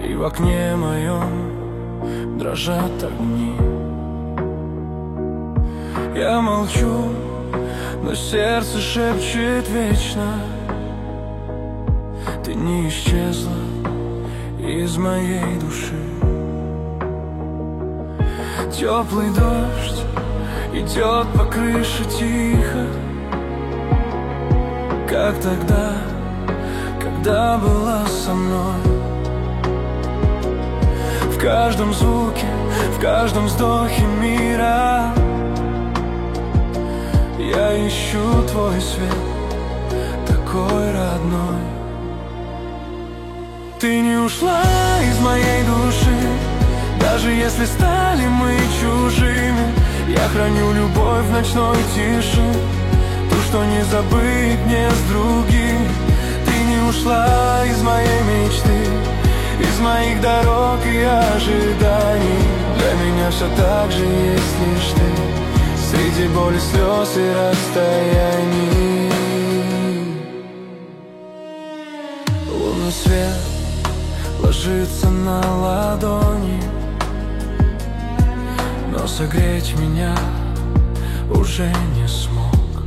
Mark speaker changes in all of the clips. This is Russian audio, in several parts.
Speaker 1: И в окне моем дрожат огни. Я молчу, но сердце шепчет вечно: ты не исчезла из моей души. Теплый дождь идет по крыше тихо, как тогда, когда была со мной. В каждом звуке, в каждом вздохе мира я ищу твой свет, такой родной. Ты не ушла из моей души, даже если стали мы чужими. Я храню любовь в ночной тиши, ту, что не забыть мне с другим. Ты не ушла из моей мечты, из моих дорог и ожиданий. Для меня все так же есть лишь ты, среди боли, слез и расстояний. Лунный свет ложится на ладони, но согреть меня уже не смог.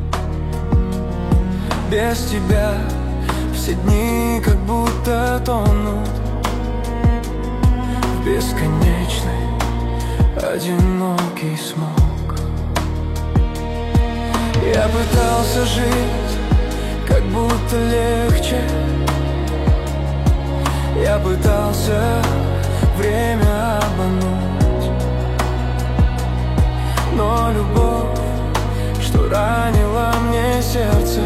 Speaker 1: Без тебя все дни как будто тонут в бесконечный одинокий смог. Я пытался жить как будто легче, я пытался время обмануть, но любовь, что ранила мне сердце,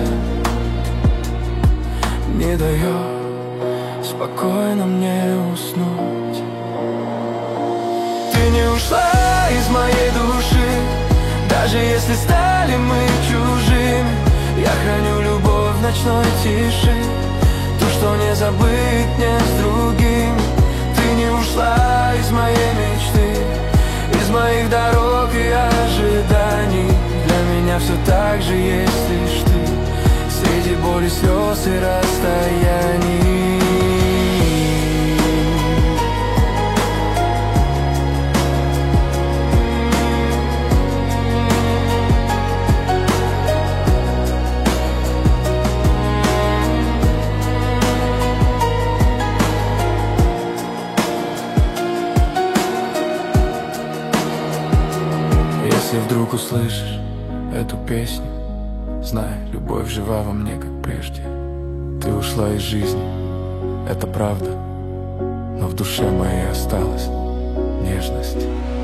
Speaker 1: не дает спокойно мне уснуть. Ты не ушла из моей души, даже если стали мы чужими. Я храню любовь в ночной тиши, ту, что не забыть мне с другим. Ты не ушла из моей мечты, из моих дорог и ожиданий. Для меня все так же есть лишь ты, среди боли, слез и расстояний. Если вдруг услышишь эту песню, знай, любовь жива во мне, как прежде. Ты ушла из жизни, это правда, но в душе моей осталась нежность.